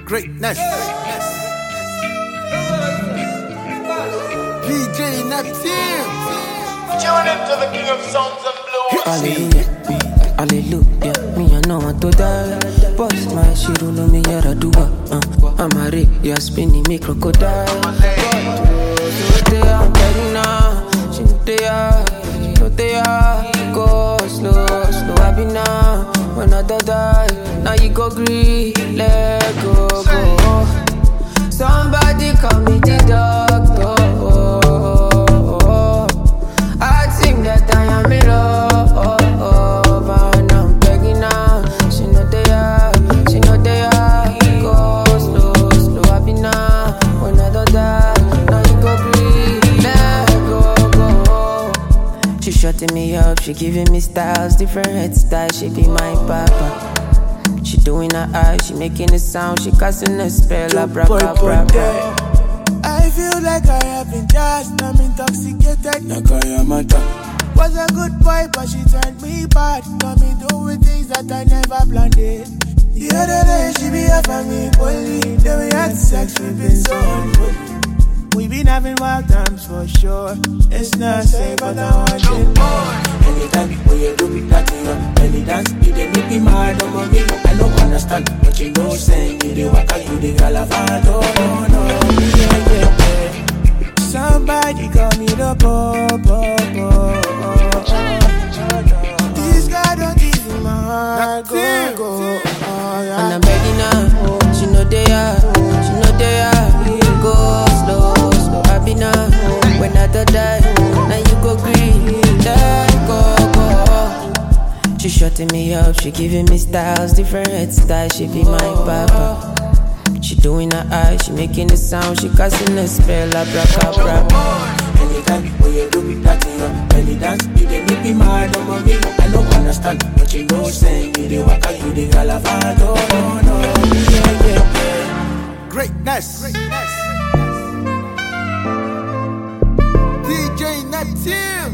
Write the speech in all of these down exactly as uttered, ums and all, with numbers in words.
Greatness. P J Neptune. Tune into the king of sounds and blues. Hallelujah, hallelujah. Me I know want to die. Boss my shit no me yara do uh. I'm a ray, you spinning me crocodile. So they are begging now. She know they are, she know they are. Go slow, slow I be now. When I die, now you go green. Let go, go. Somebody call me the doctor. I think that I am in love, and I'm begging now. She know they are, she know they are. Go slow, slow I be now. When I die, now you go green. Let go, go. She shutting me up, she giving me styles, different head styles. She be my papa. She doing her eyes, she making a sound, she casting a spell. Abracadabra. I feel like I have been just, I'm intoxicated. Nakayamata was a good boy, but she turned me bad. Got me doing things that I never planned it. The other day she be up on me, bully. Then we had sex, we been so unholy. We been having wild times for sure. It's not safe, but I want it more. Anytime when you do it, that you any dance, you dey make me mad, oh mommy. I don't understand, but you know saying you dey waka, you dey galavant, oh no, no, yeah, yeah, yeah. Somebody call me the popo, this guy don't give my heart, go, go, oh, yeah. And I'm begging now, she know they are, she know they are. Go slow, slow I be now. When I die, now you go green. Let go, go. She shutting me up, she giving me styles, different head styles. She be my papa. She doing her eyes, she making a sound, she casting a spell. Abracadabra. Anytime when you do it, that you any dance, you dey make me mad, oh mommy. I don't understand, but you know saying you dey waka, you dey galavant, oh no, no, yeah, yeah, yeah. Greatness. Greatness. P J Neptune.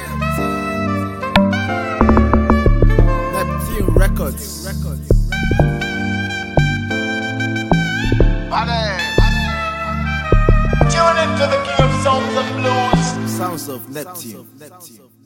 Neptune Records. Tune into the king of sounds and blues. Sounds of Neptune.